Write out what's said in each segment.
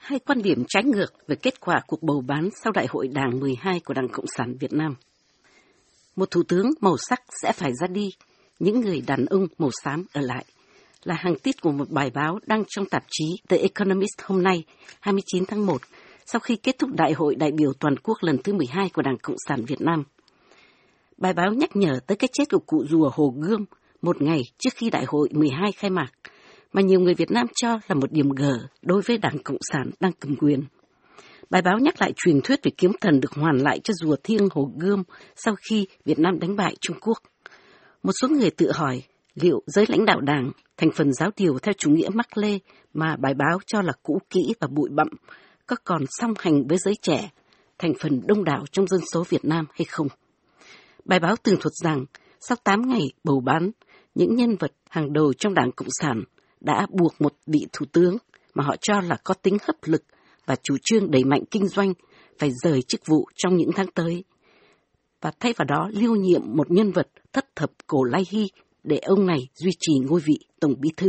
Hai quan điểm trái ngược về kết quả cuộc bầu bán sau Đại hội Đảng 12 của Đảng Cộng sản Việt Nam. Một thủ tướng màu sắc sẽ phải ra đi, những người đàn ông màu xám ở lại, là hàng tít của một bài báo đăng trong tạp chí The Economist hôm nay, 29 tháng 1, sau khi kết thúc Đại hội đại biểu toàn quốc lần thứ 12 của Đảng Cộng sản Việt Nam. Bài báo nhắc nhở tới cái chết của cụ rùa Hồ Gươm một ngày trước khi Đại hội 12 khai mạc, mà nhiều người Việt Nam cho là một điểm gở đối với Đảng Cộng sản đang cầm quyền. Bài báo nhắc lại truyền thuyết về kiếm thần được hoàn lại cho rùa thiêng Hồ Gươm sau khi Việt Nam đánh bại Trung Quốc. Một số người tự hỏi liệu giới lãnh đạo Đảng, thành phần giáo điều theo chủ nghĩa Mác Lê mà bài báo cho là cũ kỹ và bụi bặm, có còn song hành với giới trẻ, thành phần đông đảo trong dân số Việt Nam hay không? Bài báo tường thuật rằng sau 8 ngày bầu bán, những nhân vật hàng đầu trong Đảng Cộng sản đã buộc một vị thủ tướng mà họ cho là có tính hấp lực và chủ trương đẩy mạnh kinh doanh phải rời chức vụ trong những tháng tới, và thay vào đó lưu nhiệm một nhân vật thất thập cổ lai hy để ông này duy trì ngôi vị Tổng Bí thư.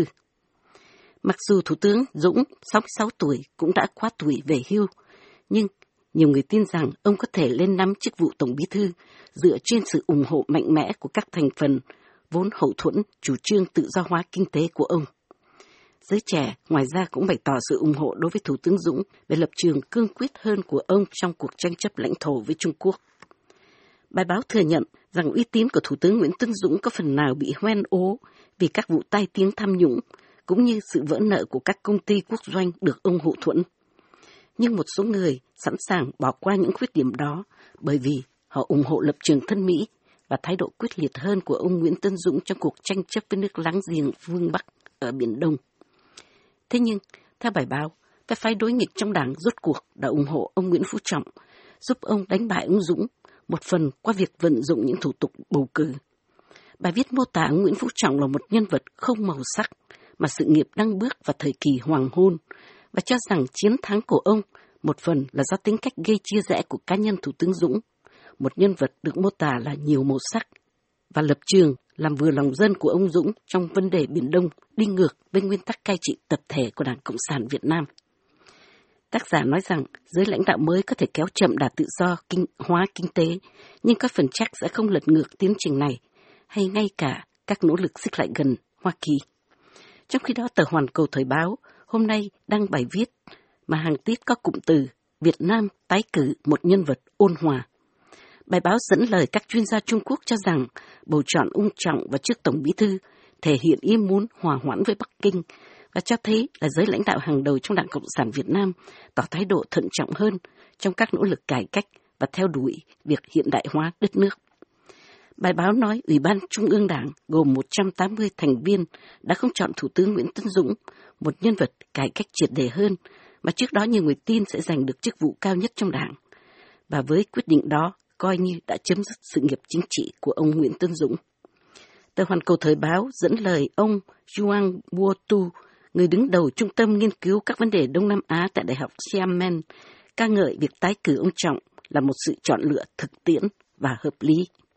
Mặc dù Thủ tướng Dũng 66 tuổi cũng đã qua tuổi về hưu, nhưng nhiều người tin rằng ông có thể lên nắm chức vụ Tổng Bí thư dựa trên sự ủng hộ mạnh mẽ của các thành phần vốn hậu thuẫn chủ trương tự do hóa kinh tế của ông. Giới trẻ ngoài ra cũng bày tỏ sự ủng hộ đối với Thủ tướng Dũng về lập trường cương quyết hơn của ông trong cuộc tranh chấp lãnh thổ với Trung Quốc. Bài báo thừa nhận rằng uy tín của Thủ tướng Nguyễn Tấn Dũng có phần nào bị hoen ố vì các vụ tai tiếng tham nhũng, cũng như sự vỡ nợ của các công ty quốc doanh được ông hậu thuẫn. Nhưng một số người sẵn sàng bỏ qua những khuyết điểm đó bởi vì họ ủng hộ lập trường thân Mỹ và thái độ quyết liệt hơn của ông Nguyễn Tấn Dũng trong cuộc tranh chấp với nước láng giềng phương Bắc ở Biển Đông. Thế nhưng, theo bài báo, các phái đối nghịch trong Đảng rốt cuộc đã ủng hộ ông Nguyễn Phú Trọng, giúp ông đánh bại ông Dũng, một phần qua việc vận dụng những thủ tục bầu cử. Bài viết mô tả ông Nguyễn Phú Trọng là một nhân vật không màu sắc, mà sự nghiệp đang bước vào thời kỳ hoàng hôn, và cho rằng chiến thắng của ông một phần là do tính cách gây chia rẽ của cá nhân Thủ tướng Dũng, một nhân vật được mô tả là nhiều màu sắc, và lập trường làm vừa lòng dân của ông Dũng trong vấn đề Biển Đông đi ngược với nguyên tắc cai trị tập thể của Đảng Cộng sản Việt Nam. Tác giả nói rằng giới lãnh đạo mới có thể kéo chậm đà tự do hóa kinh tế, nhưng có phần chắc sẽ không lật ngược tiến trình này, hay ngay cả các nỗ lực xích lại gần Hoa Kỳ. Trong khi đó, tờ Hoàn Cầu Thời báo hôm nay đăng bài viết mà hàng tiết có cụm từ Việt Nam tái cử một nhân vật ôn hòa. Bài báo dẫn lời các chuyên gia Trung Quốc cho rằng bầu chọn ông Trọng vào chức Tổng Bí thư thể hiện ý muốn hòa hoãn với Bắc Kinh và cho thấy là giới lãnh đạo hàng đầu trong Đảng Cộng sản Việt Nam tỏ thái độ thận trọng hơn trong các nỗ lực cải cách và theo đuổi việc hiện đại hóa đất nước. Bài báo nói Ủy ban Trung ương Đảng gồm 180 thành viên đã không chọn Thủ tướng Nguyễn Tấn Dũng, một nhân vật cải cách triệt để hơn mà trước đó nhiều người tin sẽ giành được chức vụ cao nhất trong Đảng. Và với quyết định đó, coi như đã chấm dứt sự nghiệp chính trị của ông Nguyễn Tấn Dũng. Tờ Hoàn Cầu Thời báo dẫn lời ông Zhuang Guotu, người đứng đầu Trung tâm Nghiên cứu các vấn đề Đông Nam Á tại Đại học Xiamen, ca ngợi việc tái cử ông Trọng là một sự chọn lựa thực tiễn và hợp lý.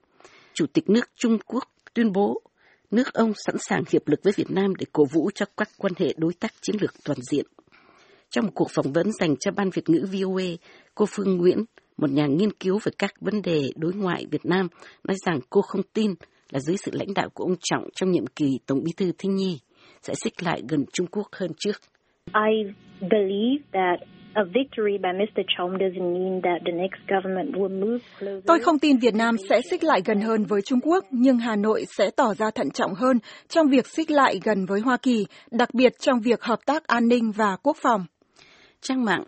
Chủ tịch nước Trung Quốc tuyên bố nước ông sẵn sàng hiệp lực với Việt Nam để cổ vũ cho các quan hệ đối tác chiến lược toàn diện. Trong một cuộc phỏng vấn dành cho Ban Việt ngữ VOA, cô Phương Nguyễn, một nhà nghiên cứu về các vấn đề đối ngoại Việt Nam, nói rằng cô không tin là dưới sự lãnh đạo của ông Trọng trong nhiệm kỳ Tổng Bí thư thứ nhì sẽ xích lại gần Trung Quốc hơn trước. I believe that a victory by Mr. Chom doesn't mean that the next government will move closer. Tôi không tin Việt Nam sẽ xích lại gần hơn với Trung Quốc, nhưng Hà Nội sẽ tỏ ra thận trọng hơn trong việc xích lại gần với Hoa Kỳ, đặc biệt trong việc hợp tác an ninh và quốc phòng. Trang mạng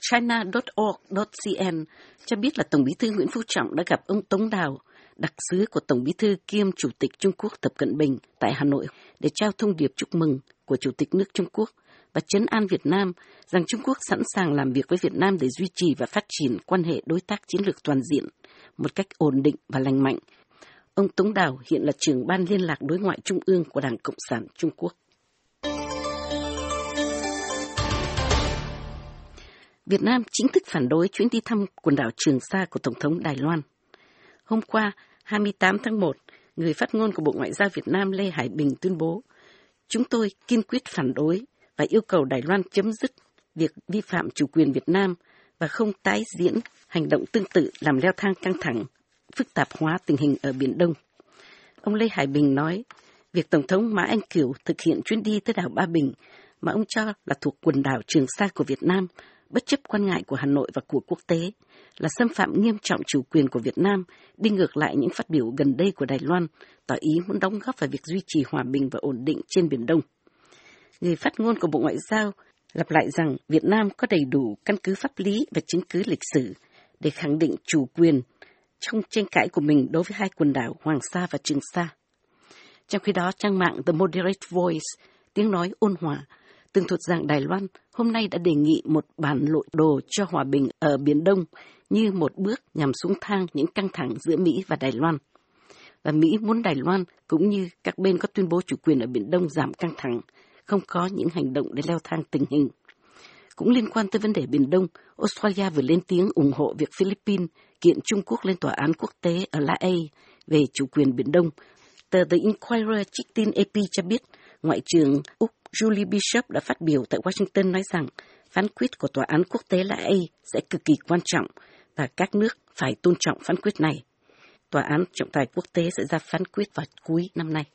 china.org.cn cho biết là Tổng Bí thư Nguyễn Phú Trọng đã gặp ông Tống Đào, đặc sứ của Tổng Bí thư kiêm Chủ tịch Trung Quốc Tập Cận Bình tại Hà Nội để trao thông điệp chúc mừng của Chủ tịch nước Trung Quốc và trấn an Việt Nam rằng Trung Quốc sẵn sàng làm việc với Việt Nam để duy trì và phát triển quan hệ đối tác chiến lược toàn diện một cách ổn định và lành mạnh. Ông Tống Đào hiện là trưởng ban liên lạc đối ngoại trung ương của Đảng Cộng sản Trung Quốc. Việt Nam chính thức phản đối chuyến đi thăm quần đảo Trường Sa của Tổng thống Đài Loan. Hôm qua, 28 tháng 1, người phát ngôn của Bộ Ngoại giao Việt Nam Lê Hải Bình tuyên bố: "Chúng tôi kiên quyết phản đối và yêu cầu Đài Loan chấm dứt việc vi phạm chủ quyền Việt Nam và không tái diễn hành động tương tự làm leo thang căng thẳng, phức tạp hóa tình hình ở Biển Đông. Ông Lê Hải Bình nói, việc Tổng thống Mã Anh Cửu thực hiện chuyến đi tới đảo Ba Bình mà ông cho là thuộc quần đảo Trường Sa của Việt Nam, bất chấp quan ngại của Hà Nội và của quốc tế, là xâm phạm nghiêm trọng chủ quyền của Việt Nam, đi ngược lại những phát biểu gần đây của Đài Loan, tỏ ý muốn đóng góp vào việc duy trì hòa bình và ổn định trên Biển Đông. Người phát ngôn của Bộ Ngoại giao lặp lại rằng Việt Nam có đầy đủ căn cứ pháp lý và chứng cứ lịch sử để khẳng định chủ quyền trong tranh cãi của mình đối với hai quần đảo Hoàng Sa và Trường Sa. Trong khi đó, trang mạng The Moderate Voice, tiếng nói ôn hòa, tường thuật rằng Đài Loan hôm nay đã đề nghị một bản lộ đồ cho hòa bình ở Biển Đông như một bước nhằm xuống thang những căng thẳng giữa Mỹ và Đài Loan. Và Mỹ muốn Đài Loan cũng như các bên có tuyên bố chủ quyền ở Biển Đông giảm căng thẳng, không có những hành động để leo thang tình hình. Cũng liên quan tới vấn đề Biển Đông, Australia vừa lên tiếng ủng hộ việc Philippines kiện Trung Quốc lên tòa án quốc tế ở La Hay về chủ quyền Biển Đông. Tờ The Inquirer trích tin AP cho biết, Ngoại trưởng Úc Julie Bishop đã phát biểu tại Washington nói rằng phán quyết của tòa án quốc tế La Hay sẽ cực kỳ quan trọng và các nước phải tôn trọng phán quyết này. Tòa án trọng tài quốc tế sẽ ra phán quyết vào cuối năm nay.